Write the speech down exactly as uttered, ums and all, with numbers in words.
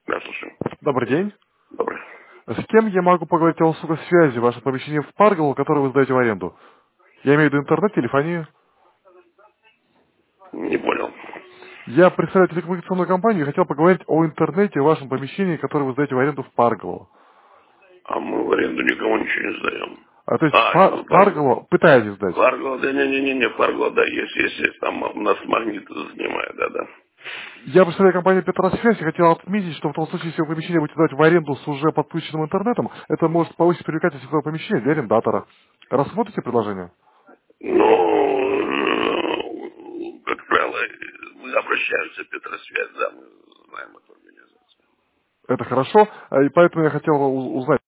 Да, слушаю. Добрый день. Добрый. С кем я могу поговорить о услугах связи в вашем помещении в Парголо, которое вы сдаете в аренду? Я имею в виду интернет, телефонию. Не понял. Я представляю телекоммуникационную компанию и хотел поговорить о интернете в вашем помещении, которое вы сдаете в аренду в Парголо. А мы в аренду никому ничего не сдаем. А, то есть в, А, Пар- ну, в Парго. Парголо пытаетесь сдать. Парго, да не-не-не, Парго, да, есть, есть, есть. Там у нас магнит занимает, да, да. Я представляю компанию Петросвязь и хотел отметить, что в том случае, если вы помещение будете сдать в аренду с уже подключенным интернетом, это может повысить привлекательность этого помещения для арендатора. Рассмотрите предложение? Ну, э, как правило, мы обращаемся в Петросвязь, да, мы знаем эту организацию. Это хорошо, а, и поэтому я хотел у- узнать,